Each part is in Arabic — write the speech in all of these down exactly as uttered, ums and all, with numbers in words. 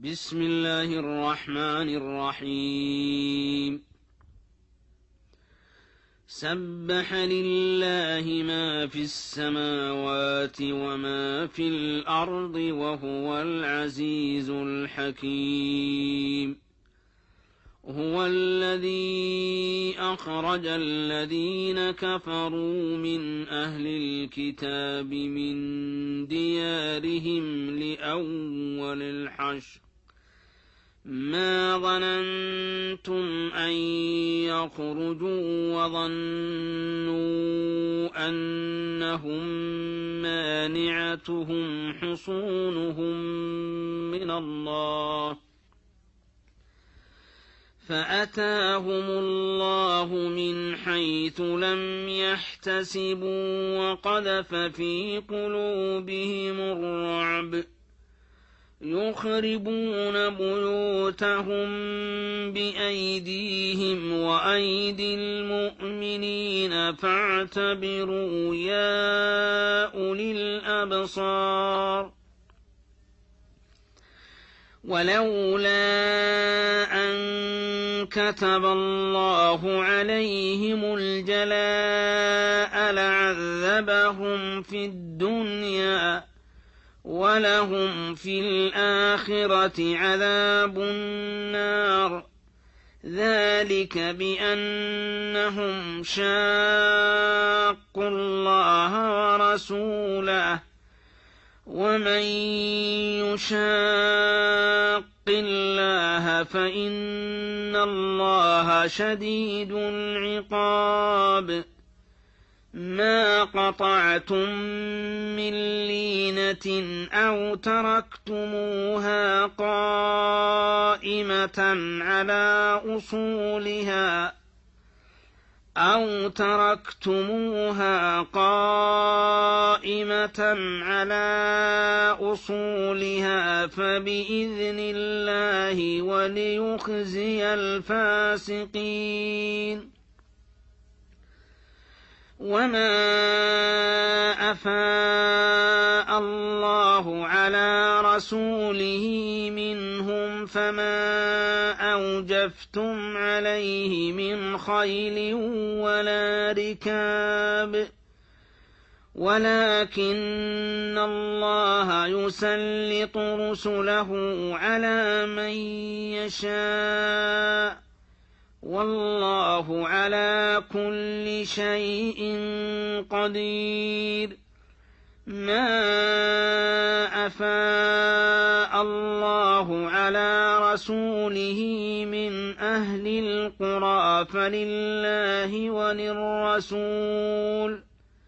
بسم الله الرحمن الرحيم سبح لله ما في السماوات وما في الأرض وهو العزيز الحكيم هو الذي أخرج الذين كفروا من أهل الكتاب من ديارهم لأول الحشر ما ظننتم أن يخرجوا وظنوا أنهم مانعتهم حصونهم من الله فأتاهم الله من حيث لم يحتسبوا وقذف في قلوبهم الرعب يخربون بيوتهم بأيديهم وأيدي المؤمنين فاعتبروا يا أولي الأبصار ولولا أن كتب الله عليهم الجلاء لعذبهم في الدنيا ولهم في الآخرة عذاب النار ذلك بأنهم شاقوا الله ورسوله ومن يشاق الله فإن الله شديد العقاب ما قطعتم من لينة أو تركتموها قائمة على أصولها أو تركتموها قائمة على أصولها فبإذن الله وليخزي الفاسقين وما أفاء الله على رسوله منهم فما أوجفتم عليه من خيل ولا ركاب ولكن الله يسلط رسله على من يشاء والله على كل شيء قدير ما أفاء الله على رسوله من أهل القرى فلله وللرسول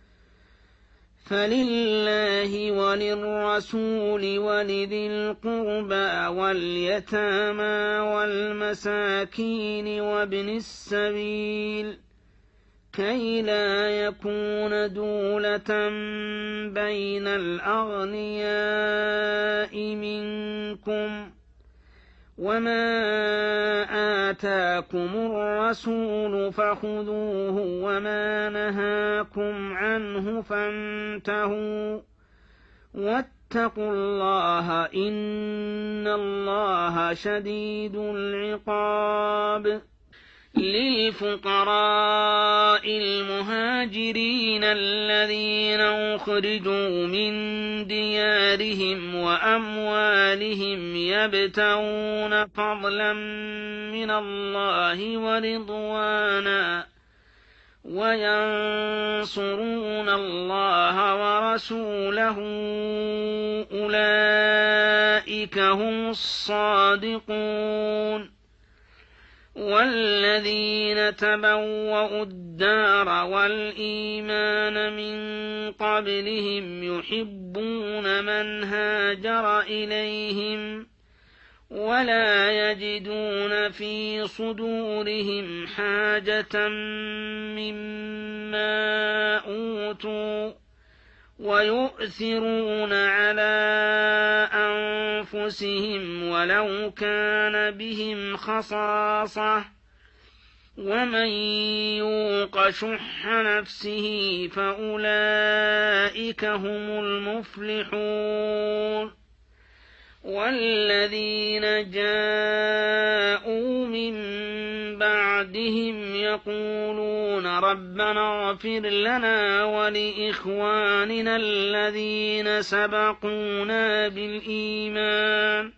فلله وللرسول ولذي القربى واليتامى والمساكين وابن السبيل كي لا يكون دولة بين الأغنياء منكم وما آتاكم الرسول فخذوه وما نهاكم عنه فانتهوا واتقوا الله إن الله شديد العقاب للفقراء المهاجرين الذين أخرجوا من ديارهم وأموالهم يبتغون فضلا من الله ورضوانا وينصرون الله ورسوله أولئك هم الصادقون والذين تبوأوا الدار والإيمان من قبلهم يحبون من هاجر إليهم ولا يجدون في صدورهم حاجة مما أوتوا ويؤثرون على أنفسهم ولو كان بهم خصاصة ومن يوق شح نفسه فأولئك هم المفلحون والذين جاءوا من بعدهم يقولون ربنا اغفر لنا ولإخواننا الذين سبقونا بالإيمان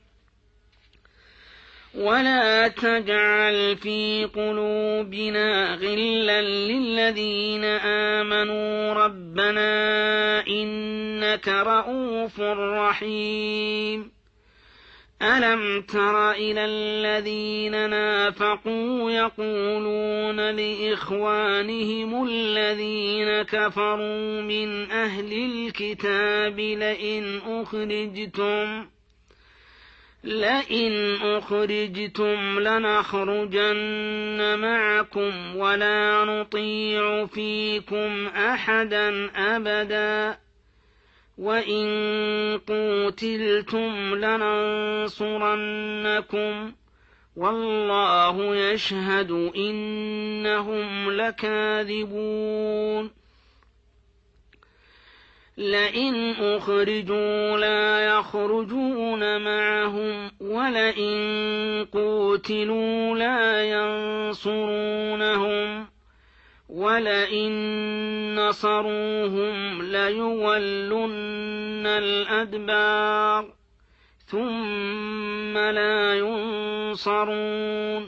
ولا تجعل في قلوبنا غلا للذين آمنوا ربنا إنك رءوف رحيم ألم تر إلى الذين نافقوا يقولون لإخوانهم الذين كفروا من أهل الكتاب لئن أخرجتم لئن أخرجتم لنخرجن معكم ولا نطيع فيكم أحدا أبدا وإن قوتلتم لننصرنكم والله يشهد إنهم لكاذبون لئن أخرجوا لا يخرجون معهم ولئن قوتلوا لا ينصرونهم ولئن نصروهم ليولن الأدبار ثم لا ينصرون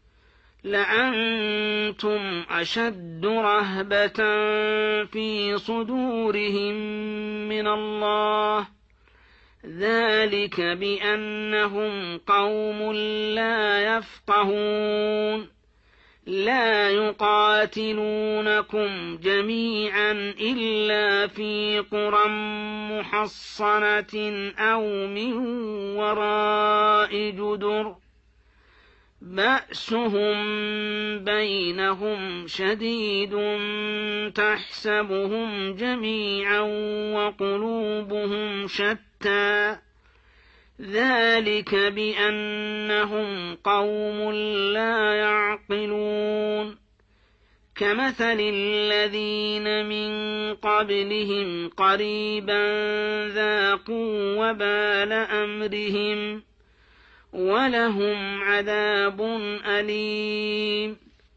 لأنتم أشد رهبة في صدورهم من الله ذلك بأنهم قوم لا يفقهون لا يقاتلونكم جميعا إلا في قرى محصنة أو من وراء جدر بأسهم بينهم شديد تحسبهم جميعا وقلوبهم شتى ذلك بأنهم قوم لا يعقلون كمثل الذين من قبلهم قريبا ذاقوا وبال أمرهم ولهم عذاب أليم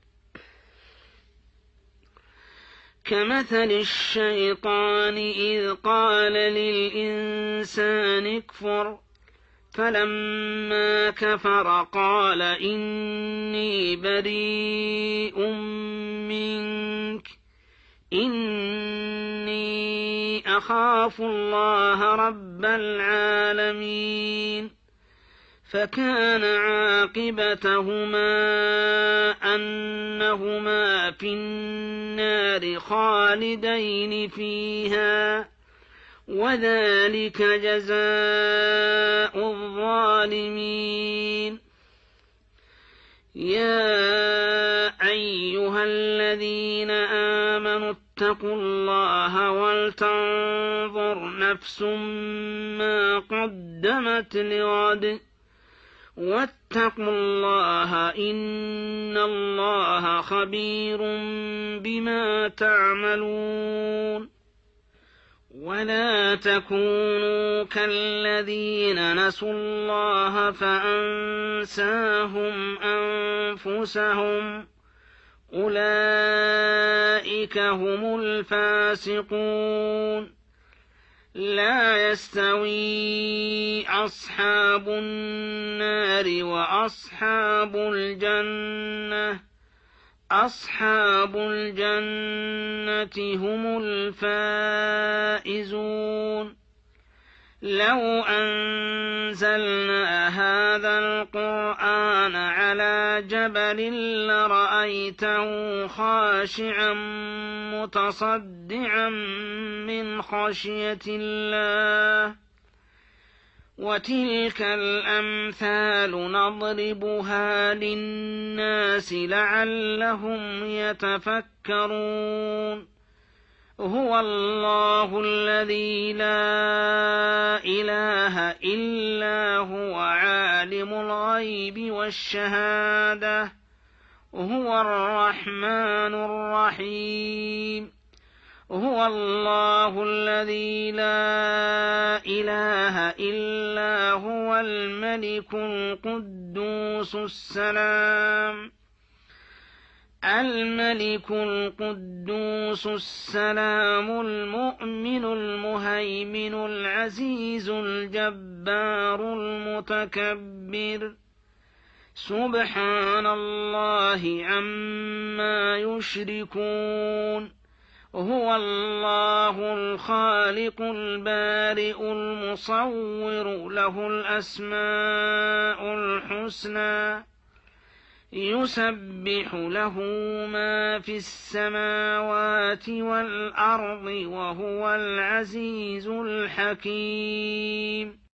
كمثل الشيطان إذ قال للإنسان اكفر فلما كفر قال إني بريء منك إني أخاف الله رب العالمين فكان عاقبتهما أنهما في النار خالدين فيها وذلك جزاء الظالمين يا أيها الذين آمنوا اتقوا الله ولتنظر نفس ما قدمت لغد واتقوا الله إن الله خبير بما تعملون ولا تكونوا كالذين نسوا الله فأنساهم أنفسهم أولئك هم الفاسقون لا يستوي أصحاب النار وأصحاب الجنة أصحاب الجنة هم الفائزون لو أنزلنا هذا القرآن على جبل لرأيته خاشعا متصدعا من خشية الله وتلك الأمثال نضربها للناس لعلهم يتفكرون هو الله الذي لا إله إلا هو عالم الغيب والشهادة هو الرحمن الرحيم هو الله الذي لا إله إلا هو الملك القدوس السلام الملك القدوس السلام المؤمن المهيمن العزيز الجبار المتكبر سبحان الله عما يشركون هو الله الخالق البارئ المصور له الأسماء الحسنى يسبح له ما في السماوات والأرض وهو العزيز الحكيم